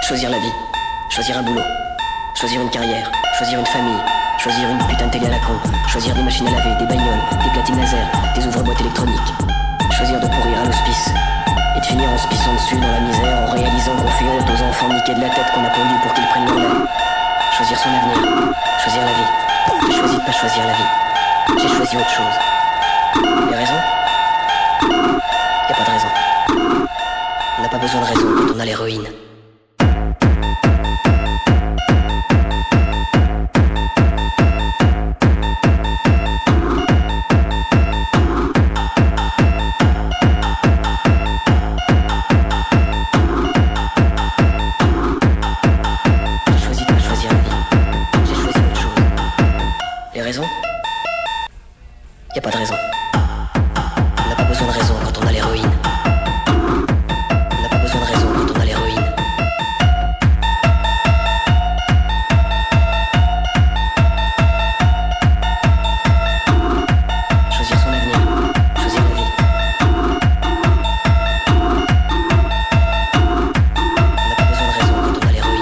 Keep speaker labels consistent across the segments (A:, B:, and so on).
A: Choisir la vie, choisir un boulot, choisir une carrière, choisir une famille, choisir une putain de télé à la con, choisir des machines à laver, des bagnoles, des platines laser, des ouvre-boîtes électroniques, choisir de pourrir à l'hospice et de finir en se pissant dessus dans la misère en réalisant qu'on fait honte aux enfants niqués de la tête qu'on a pondu pour qu'ils prennent leur lait. Choisir son avenir, choisir la vie. J'ai choisi de pas choisir la vie, j'ai choisi autre chose. Les raisons? Y a pas de raison. On n'a pas besoin de raison quand on a l'héroïne. Y a pas de raison. On n'a pas besoin de raison quand on a l'héroïne. On n'a pas besoin de raison quand on a l'héroïne. Choisir son avenir, choisir la vie. On n'a pas besoin de raison quand on a l'héroïne.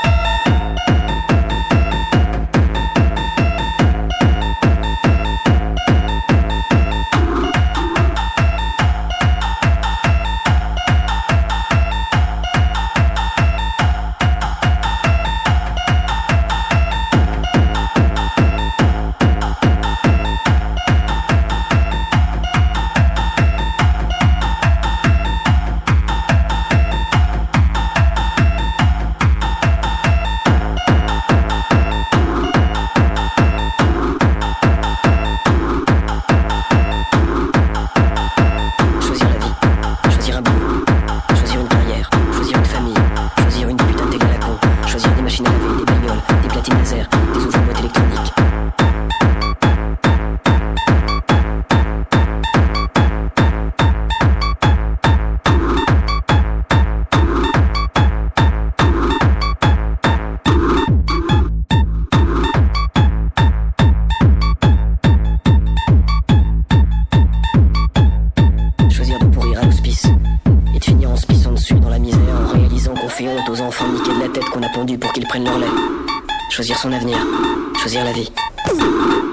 A: Fait honte aux enfants niqués de la tête qu'on a pondu pour qu'ils prennent leur lait. Choisir son avenir, choisir la vie.